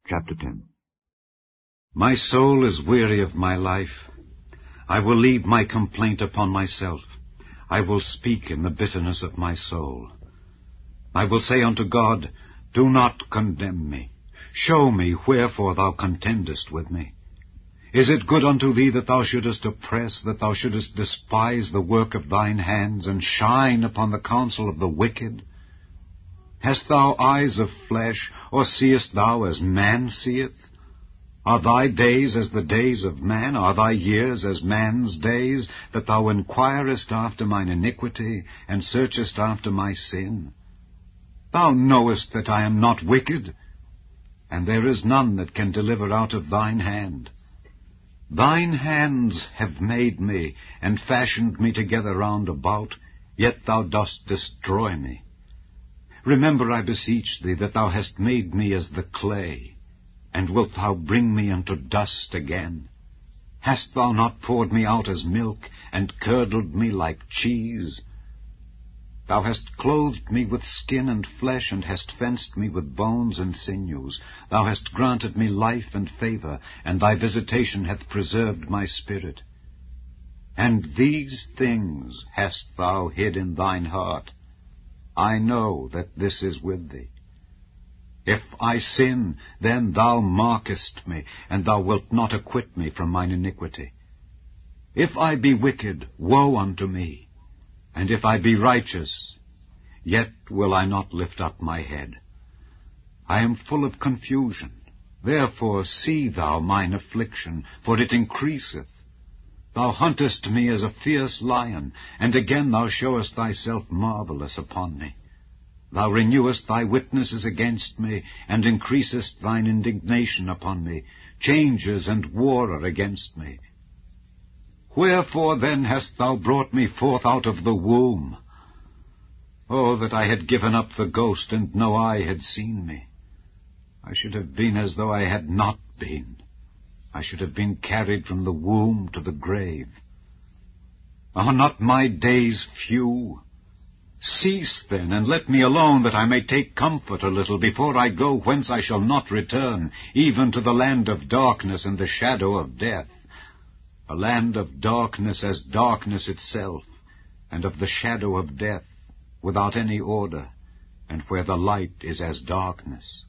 Chapter 10. My soul is weary of my life. I will leave my complaint upon myself. I will speak in the bitterness of my soul. I will say unto God, Do not condemn me. Show me wherefore thou contendest with me. Is it good unto thee that thou shouldest oppress, that thou shouldest despise the work of thine hands, and shine upon the counsel of the wicked? Hast thou eyes of flesh, or seest thou as man seeth? Are thy days as the days of man? Are thy years as man's days, that thou inquirest after mine iniquity, and searchest after my sin? Thou knowest that I am not wicked, and there is none that can deliver out of thine hand. Thine hands have made me, and fashioned me together round about, yet thou dost destroy me. Remember, I beseech thee, that thou hast made me as the clay, and wilt thou bring me unto dust again? Hast thou not poured me out as milk, and curdled me like cheese? Thou hast clothed me with skin and flesh, and hast fenced me with bones and sinews. Thou hast granted me life and favor, and thy visitation hath preserved my spirit. And these things hast thou hid in thine heart. I know that this is with thee. If I sin, then thou markest me, and thou wilt not acquit me from mine iniquity. If I be wicked, woe unto me. And if I be righteous, yet will I not lift up my head. I am full of confusion. Therefore see thou mine affliction, for it increaseth. Thou huntest me as a fierce lion, and again thou showest thyself marvelous upon me. Thou renewest thy witnesses against me, and increasest thine indignation upon me. Changes and war are against me. Wherefore then hast thou brought me forth out of the womb? Oh, that I had given up the ghost, and no eye had seen me. I should have been as though I had not been. I should have been carried from the womb to the grave. Are not my days few? Cease then, and let me alone, that I may take comfort a little before I go whence I shall not return, even to the land of darkness and the shadow of death. A land of darkness as darkness itself, and of the shadow of death, without any order, and where the light is as darkness.